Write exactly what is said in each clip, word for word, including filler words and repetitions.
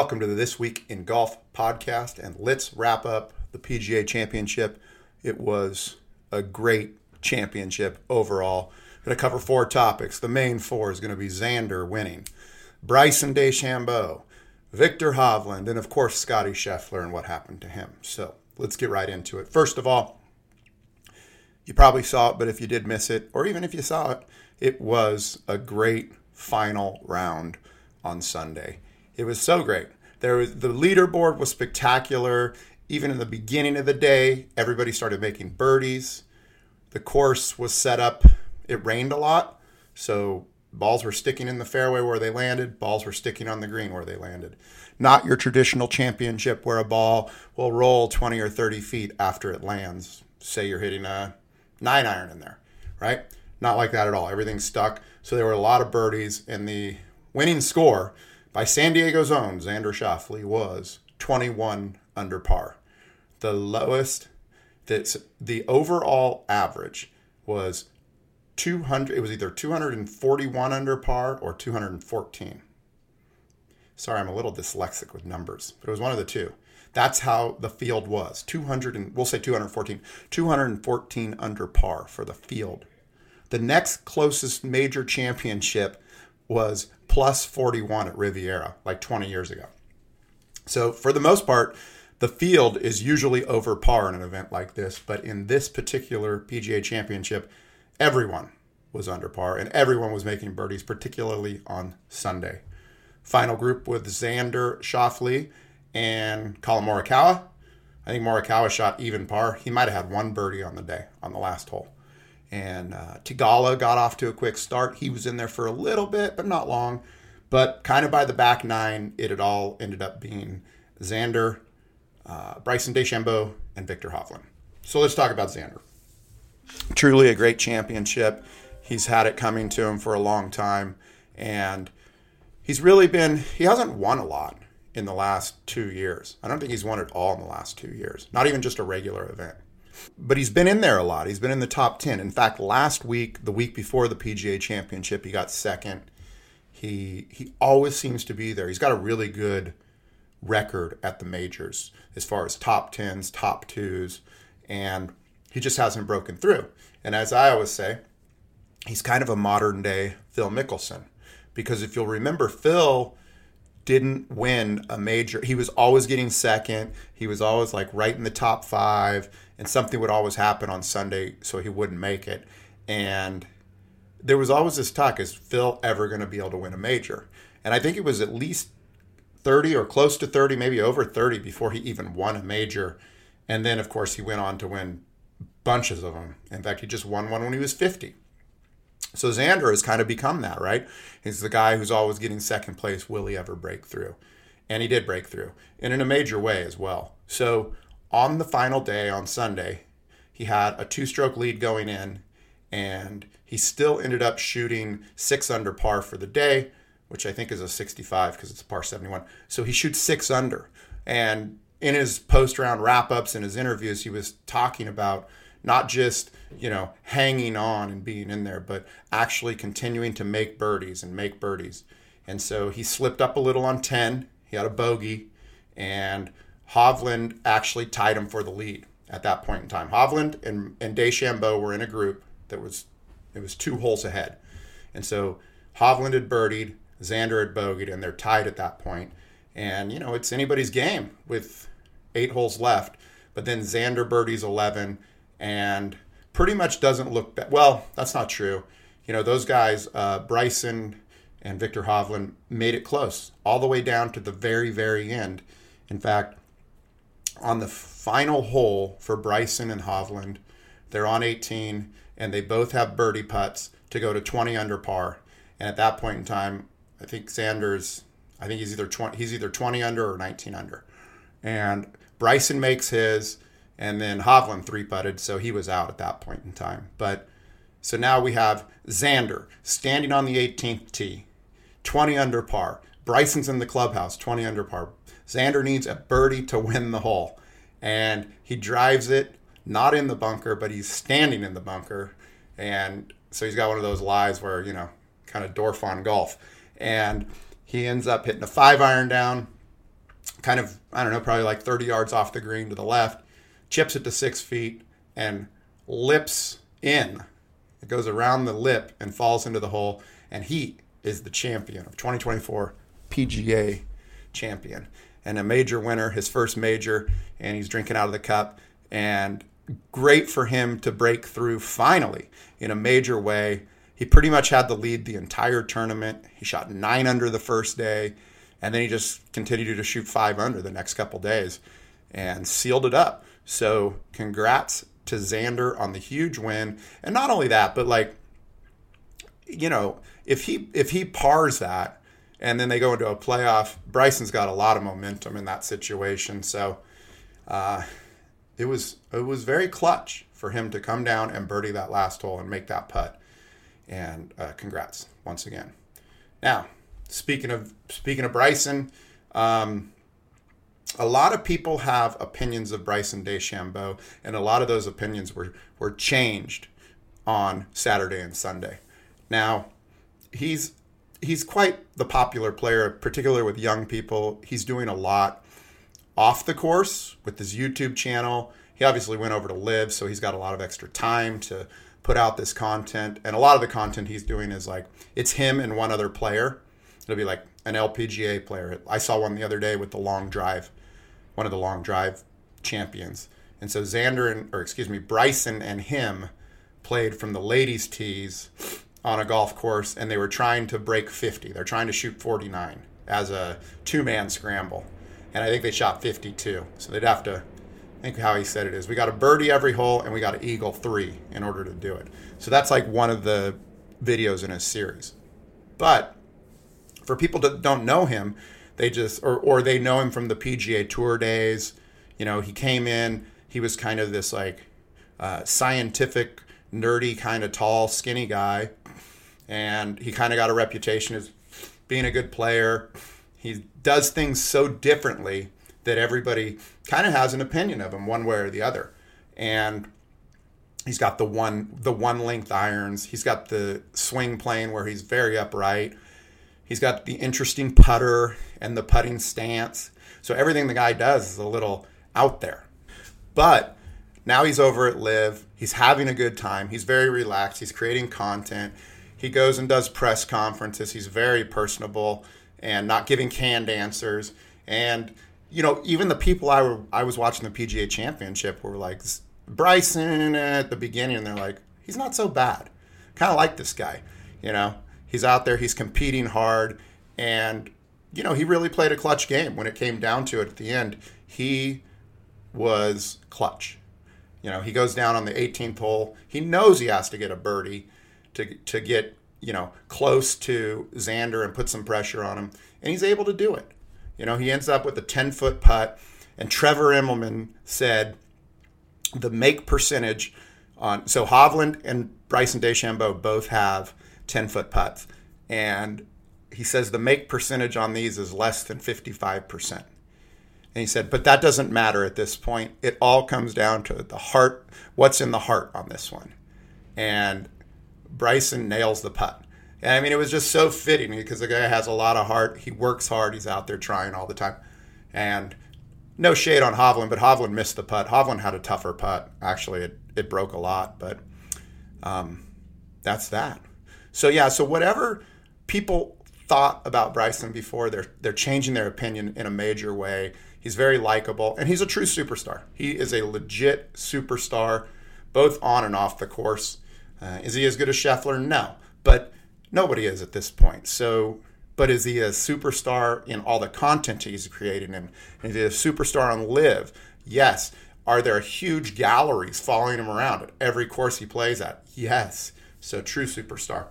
welcome to the This Week in Golf podcast, and let's wrap up the P G A Championship. It was a great championship overall. I'm going to cover four topics. The main four is going to be Xander winning, Bryson DeChambeau, Viktor Hovland, and of course Scottie Scheffler and what happened to him. So let's get right into it. First of all, you probably saw it, but if you did miss it, or even if you saw it, it was a great final round on Sunday. It was so great. There was, the leaderboard was spectacular. Even in the beginning of the day, everybody started making birdies. The course was set up. It rained a lot, so balls were sticking in the fairway where they landed. Balls were sticking on the green where they landed. Not your traditional championship where a ball will roll twenty or thirty feet after it lands. Say you're hitting a nine iron in there, right? Not like that at all. Everything stuck. So there were a lot of birdies, and the winning score by San Diego's own Xander Schauffele was twenty-one under par. The lowest, that's the overall average was two hundred. It was either two hundred forty-one under par or two hundred fourteen. Sorry, I'm a little dyslexic with numbers, but it was one of the two. That's how the field was. two hundred and we'll say two hundred fourteen. two hundred fourteen under par for the field. The next closest major championship was plus forty-one at Riviera, like twenty years ago. So for the most part, the field is usually over par in an event like this. But in this particular P G A Championship, everyone was under par and everyone was making birdies, particularly on Sunday. Final group with Xander Schauffele and Collin Morikawa. I think Morikawa shot even par. He might have had one birdie on the day, on the last hole. And uh, Theegala got off to a quick start. He was in there for a little bit, but not long. But kind of by the back nine, it had all ended up being Xander, uh, Bryson DeChambeau, and Viktor Hovland. So let's talk about Xander. Truly a great championship. He's had it coming to him for a long time. And he's really been, he hasn't won a lot in the last two years. I don't think he's won it all in the last two years. Not even just a regular event. But he's been in there a lot. He's been in the top ten. In fact, last week, the week before the P G A Championship, he got second. He he always seems to be there. He's got a really good record at the majors as far as top tens, top twos, and he just hasn't broken through. And as I always say, he's kind of a modern-day Phil Mickelson. Because if you'll remember, Phil didn't win a major. He was always getting second. He was always like right in the top five. And something would always happen on Sunday so he wouldn't make it. And there was always this talk, is Phil ever going to be able to win a major? And I think it was at least thirty or close to thirty, maybe over thirty before he even won a major. And then, of course, he went on to win bunches of them. In fact, he just won one when he was fifty. So Xander has kind of become that, right? He's the guy who's always getting second place. Will he ever break through? And he did break through, and in a major way as well. So on the final day, on Sunday, he had a two-stroke lead going in, and he still ended up shooting six under par for the day, which I think is a sixty-five because it's a par seventy-one. So he shoots six under. And in his post-round wrap-ups and his interviews, he was talking about not just, you know, hanging on and being in there, but actually continuing to make birdies and make birdies. And so he slipped up a little on ten. He had a bogey, and Hovland actually tied him for the lead at that point in time. Hovland and, and DeChambeau were in a group that was, it was two holes ahead. And so Hovland had birdied, Xander had bogeyed, and they're tied at that point. And, you know, it's anybody's game with eight holes left. But then Xander birdies eleven and pretty much doesn't look bad. Well, that's not true. You know, those guys, uh, Bryson and Viktor Hovland, made it close all the way down to the very, very end. In fact, on the final hole for Bryson and Hovland, they're on eighteen, and they both have birdie putts to go to twenty under par. And at that point in time, I think Xander's, I think he's either twenty, he's either twenty under or nineteen under. And Bryson makes his, and then Hovland three-putted, so he was out at that point in time. But so now we have Xander standing on the eighteenth tee, twenty under par. Bryson's in the clubhouse, twenty under par. Xander needs a birdie to win the hole. And he drives it, not in the bunker, but he's standing in the bunker. And so he's got one of those lies where, you know, kind of Dorf on golf. And he ends up hitting a five iron down, kind of, I don't know, probably like thirty yards off the green to the left, chips it to six feet, and lips in. It goes around the lip and falls into the hole, and he is the champion of twenty twenty-four P G A champion and a major winner, his first major, and he's drinking out of the cup. And great for him to break through finally in a major way. He pretty much had the lead the entire tournament. He shot nine under the first day, and then he just continued to shoot five under the next couple days and sealed it up. So congrats to Xander on the huge win. And not only that, but like, you know, if he if he pars that and then they go into a playoff, Bryson's got a lot of momentum in that situation. So uh, it was it was very clutch for him to come down and birdie that last hole and make that putt. And uh, congrats once again. Now, speaking of speaking of Bryson, um, a lot of people have opinions of Bryson DeChambeau, and a lot of those opinions were were changed on Saturday and Sunday. Now, he's he's quite the popular player, particularly with young people. He's doing a lot off the course with his YouTube channel. He obviously went over to Live, so he's got a lot of extra time to put out this content. And a lot of the content he's doing is like, it's him and one other player. It'll be like an L P G A player. I saw one the other day with the long drive, one of the long drive champions. And so Xander and, or excuse me, Bryson and him played from the ladies' tees on a golf course, and they were trying to break fifty. They're trying to shoot forty-nine as a two-man scramble. And I think they shot fifty-two. So they'd have to, I think how he said it is, we got to birdie every hole and we got to eagle three in order to do it. So that's like one of the videos in his series. But for people that don't know him, they just, or, or they know him from the P G A Tour days. You know, he came in, he was kind of this like uh, scientific, nerdy, kind of tall, skinny guy. And he kind of got a reputation as being a good player. He does things so differently that everybody kind of has an opinion of him one way or the other. And he's got the one the one length irons. He's got the swing plane where he's very upright. He's got the interesting putter and the putting stance. So everything the guy does is a little out there. But now he's over at Live. He's having a good time. He's very relaxed. He's creating content. He goes and does press conferences. He's very personable and not giving canned answers. And, you know, even the people I were I was watching the P G A Championship were like, Bryson at the beginning, and they're like, he's not so bad. Kind of like this guy, you know. He's out there, he's competing hard, and, you know, he really played a clutch game when it came down to it at the end. He was clutch. You know, he goes down on the eighteenth hole. He knows he has to get a birdie to to get, you know, close to Xander and put some pressure on him, and he's able to do it. You know, he ends up with a ten-foot putt, and Trevor Immelman said the make percentage on, so Hovland and Bryson DeChambeau both have ten-foot putts, and he says the make percentage on these is less than fifty-five percent. And he said, but that doesn't matter at this point. It all comes down to the heart, what's in the heart on this one. And Bryson nails the putt. And I mean, it was just so fitting because the guy has a lot of heart. He works hard. He's out there trying all the time. And no shade on Hovland, but Hovland missed the putt. Hovland had a tougher putt. Actually, it, it broke a lot, but um, that's that. So, yeah, so whatever people thought about Bryson before, they're they're changing their opinion in a major way. He's very likable, and he's a true superstar. He is a legit superstar, both on and off the course. Uh, is he as good as Scheffler? No, but nobody is at this point. So, but is he a superstar in all the content he's creating? And is he a superstar on Live? Yes. Are there huge galleries following him around at every course he plays at? Yes. So, true superstar.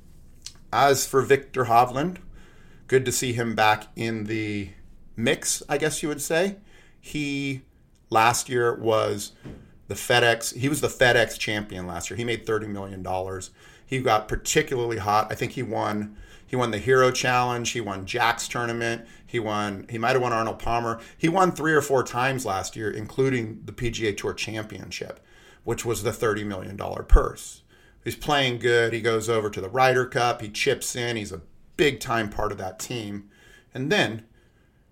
As for Viktor Hovland, good to see him back in the mix, I guess you would say. He, last year, was the FedEx, he was the FedEx champion last year. He made thirty million dollars. He got particularly hot. I think he won he won the Hero Challenge. He won Jack's tournament. He won, he might have won Arnold Palmer. He won three or four times last year, including the P G A Tour Championship, which was the thirty million dollars purse. He's playing good. He goes over to the Ryder Cup. He chips in. He's a big-time part of that team. And then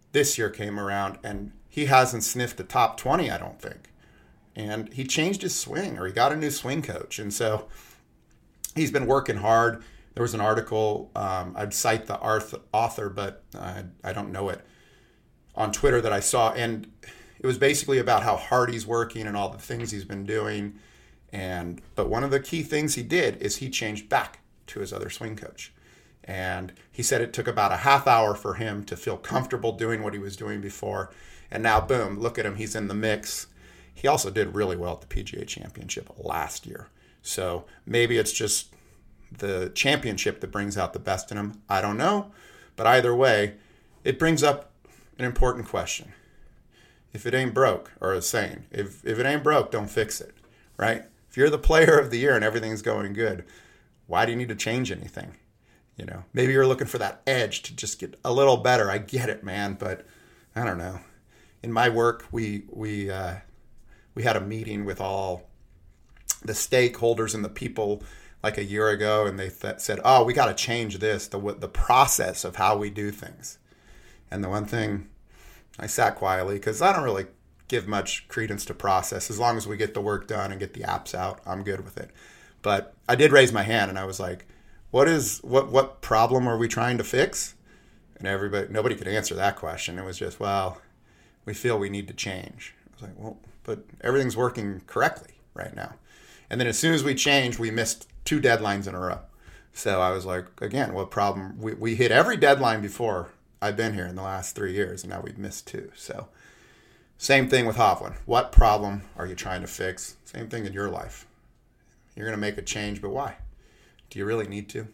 this year came around, and he hasn't sniffed the top twenty, I don't think. And he changed his swing, or he got a new swing coach. And so he's been working hard. There was an article, um, I'd cite the author, but I, I don't know it, on Twitter that I saw. And it was basically about how hard he's working and all the things he's been doing. And but one of the key things he did is he changed back to his other swing coach. And he said it took about a half hour for him to feel comfortable doing what he was doing before. And now, boom, look at him. He's in the mix. He also did really well at the P G A Championship last year. So maybe it's just the championship that brings out the best in him. I don't know. But either way, it brings up an important question. If it ain't broke, or a saying, if, if it ain't broke, don't fix it, right? If you're the player of the year and everything's going good, why do you need to change anything? You know, maybe you're looking for that edge to just get a little better. I get it, man, but I don't know. In my work, we we uh, we had a meeting with all the stakeholders and the people like a year ago, and they th- said, "Oh, we got to change this, the the process of how we do things." And the one thing, I sat quietly because I don't really give much credence to process. As long as we get the work done and get the apps out, I'm good with it. But I did raise my hand, and I was like, "What is what? What problem are we trying to fix?" And everybody, nobody could answer that question. It was just, "Well, we feel we need to change." I was like, "Well, but everything's working correctly right now." And then as soon as we changed, we missed two deadlines in a row. So I was like, again, what problem? We we hit every deadline before I've been here in the last three years, and now we've missed two. So same thing with Hovland. What problem are you trying to fix? Same thing in your life. You're going to make a change, but why? Do you really need to?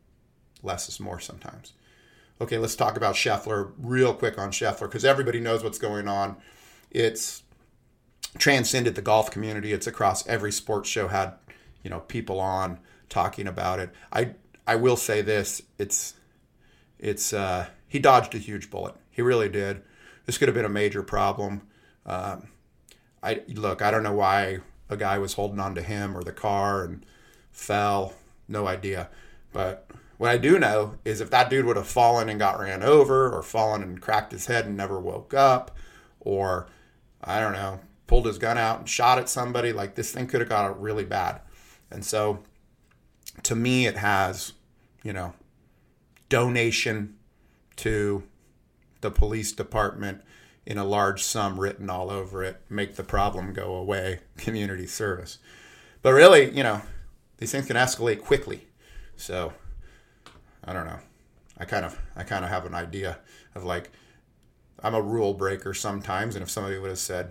Less is more sometimes. Okay, let's talk about Scheffler real quick on Scheffler, because everybody knows what's going on. It's transcended the golf community. It's across every sports show, had, you know, people on talking about it. I I will say this, it's it's uh, he dodged a huge bullet. He really did. This could have been a major problem. Um, I look, I don't know why a guy was holding on to him or the car and fell. No idea. But what I do know is if that dude would have fallen and got ran over, or fallen and cracked his head and never woke up, or, I don't know, pulled his gun out and shot at somebody, like, this thing could have got really bad. And so to me, it has, you know, donation to the police department in a large sum written all over it, make the problem go away, community service. But really, you know, these things can escalate quickly. So I don't know. I kind of I kind of have an idea of, like, I'm a rule breaker sometimes, and if somebody would have said,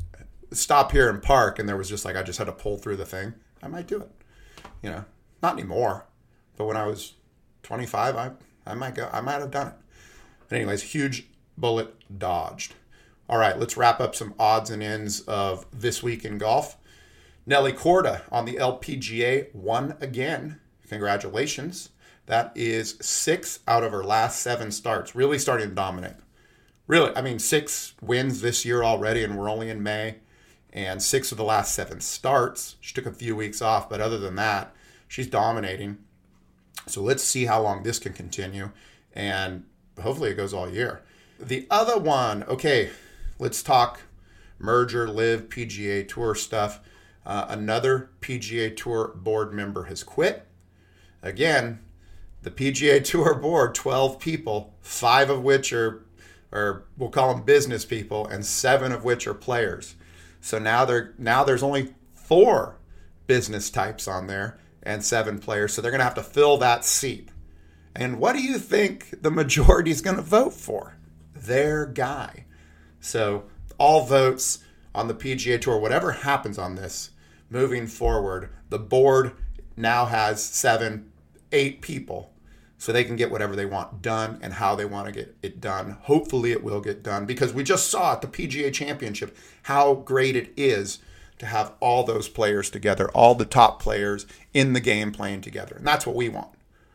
stop here and park, and there was just like, I just had to pull through the thing, I might do it. You know, not anymore, but when I was twenty-five, I I might go, I might have done it. But anyways, huge bullet dodged. All right, let's wrap up some odds and ends of this week in golf. Nelly Korda on the L P G A won again. Congratulations. That is six out of her last seven starts. Really starting to dominate. Really, I mean, six wins this year already, and we're only in May. And six of the last seven starts. She took a few weeks off, but other than that, she's dominating. So let's see how long this can continue. And hopefully it goes all year. The other one, okay, let's talk merger, live, P G A Tour stuff. Uh, another P G A Tour board member has quit. Again, the P G A Tour board, twelve people, five of which are, or we'll call them business people, and seven of which are players. So now there now there's only four business types on there and seven players. So they're going to have to fill that seat. And what do you think the majority is going to vote for? Their guy. So all votes on the P G A Tour, whatever happens on this, moving forward, the board now has seven, eight people. So they can get whatever they want done and how they want to get it done. Hopefully it will get done, because we just saw at the P G A Championship how great it is to have all those players together, all the top players in the game playing together. And that's what we want.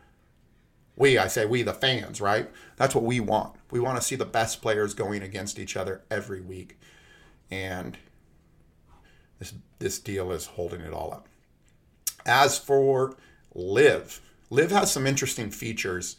We, I say we, the fans, right? That's what we want. We want to see the best players going against each other every week. And this this deal is holding it all up. As for Live, Live has some interesting features.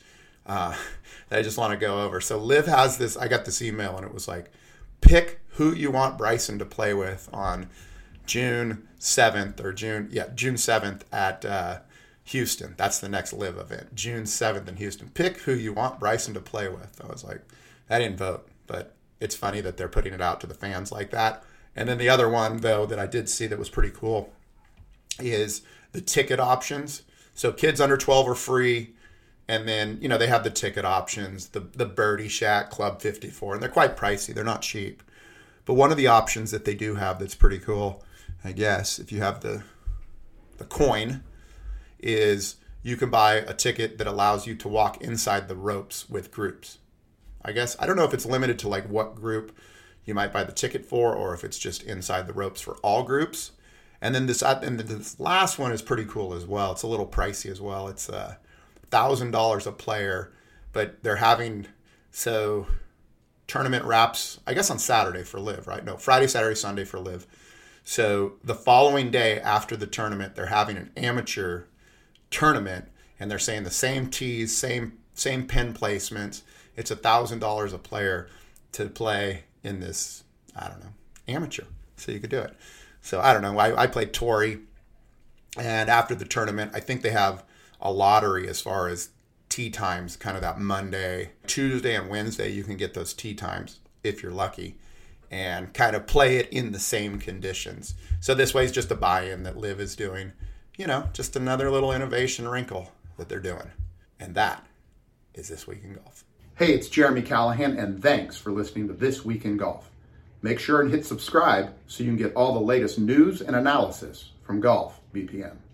uh, that I just want to go over. So Liv has this, I got this email and it was like, pick who you want Bryson to play with on June seventh or June, yeah, June seventh at uh, Houston. That's the next Liv event, June seventh in Houston. Pick who you want Bryson to play with. I was like, I didn't vote, but it's funny that they're putting it out to the fans like that. And then the other one, though, that I did see that was pretty cool is the ticket options. So kids under twelve are free. And then, you know, they have the ticket options, the the Birdie Shack, Club fifty-four, and they're quite pricey. They're not cheap. But one of the options that they do have that's pretty cool, I guess, if you have the the coin, is you can buy a ticket that allows you to walk inside the ropes with groups. I guess, I don't know if it's limited to like what group you might buy the ticket for or if it's just inside the ropes for all groups. And then this and this last one is pretty cool as well. It's a little pricey as well. It's uh, one thousand dollars a player, but they're having, so tournament wraps, I guess on Saturday for Liv, right? No, Friday, Saturday, Sunday for Liv. So the following day after the tournament, they're having an amateur tournament, and they're saying the same tees, same same pin placements. It's one thousand dollars a player to play in this, I don't know, amateur. So you could do it. So I don't know. I, I played Torrey, and after the tournament, I think they have a lottery as far as tee times, kind of that Monday, Tuesday, and Wednesday. You can get those tee times if you're lucky and kind of play it in the same conditions. So this way is just a buy-in that Liv is doing. You know, just another little innovation wrinkle that they're doing. And that is This Week in Golf. Hey, it's Jeremy Callahan, and thanks for listening to This Week in Golf. Make sure and hit subscribe so you can get all the latest news and analysis from Golf B P M.